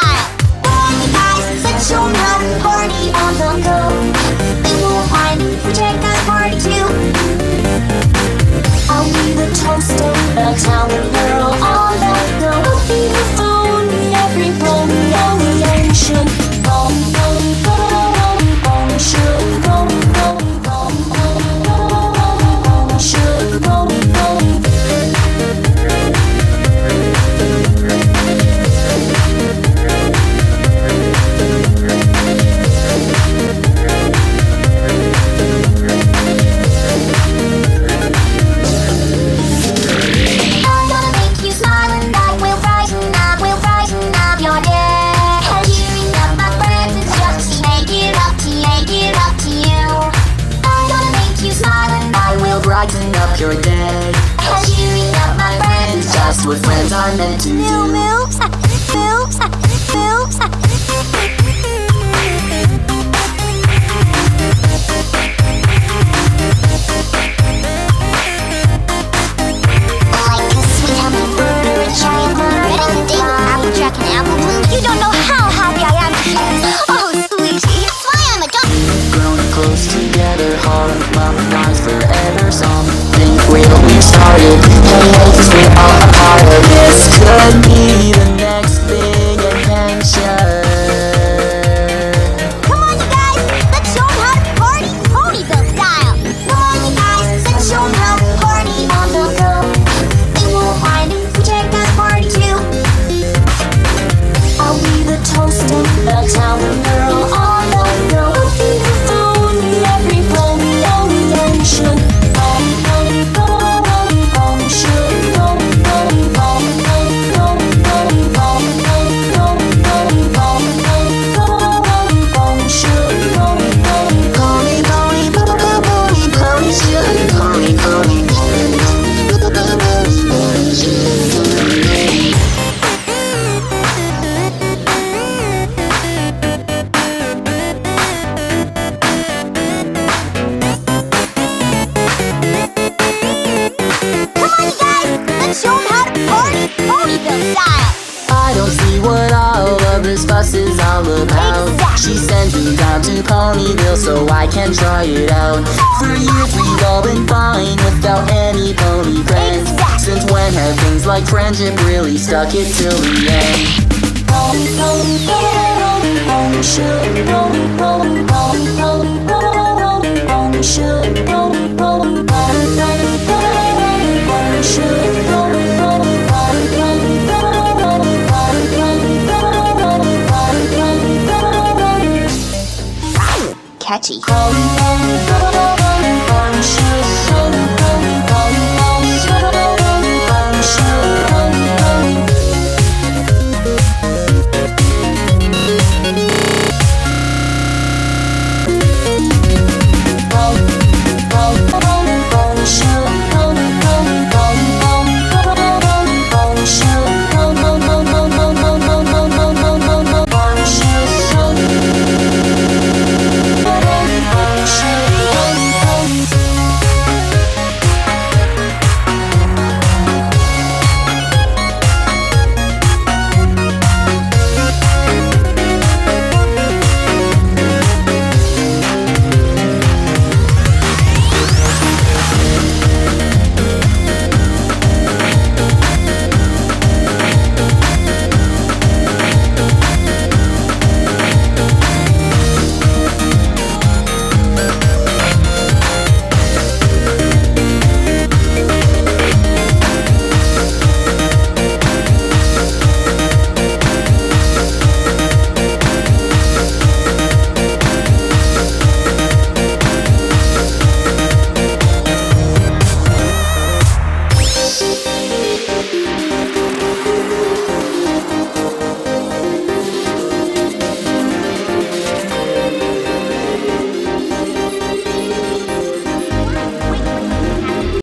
style. All you guys, let's show 'em how to party on the go. They won't mind if we check out party too. I'll be the toaster, the town girl on the go. I'll be the phone, every bone, should go, go, go, go, should go, go, go, go, should go, go. Brighten up your day. Cheering up my friends, Just what friends are meant to new do. moves, moves, moves. Like a sweet apple burger, a cherry plum, red as a date, apple jack and apple bloom. You don't know how happy I am to share. Oh, sweetie, that's why I'm a dog. Grown close together, harmonized forever. Something we started. Cause we're all a part of this. Could be the next big adventure. Come on, you guys, let's show 'em how to party Ponyville style. Come on, you guys, let's show 'em how to party on the go. They won't mind if we check out party too. I'll be the toaster, the town girl on the go. I'll be the phone, every phone, should go, go, go, go, should go, go, go, go, go, go, go, go, go, go, go, should go, go. Pony, pony, pony, pony, should pony, pony. Let's show 'em how to party Ponyville style. I don't see what all of this fuss is all about. Exactly. She sent me down to Ponyville so I can try it out. For years we've all been fine without any pony friends. Exactly. Since when have things like friendship really stuck it till the end? Pony, pony, pony, pony, should go, go, go, go, go, pony, should go, go, go, go, pony, should go, go, go, catchy.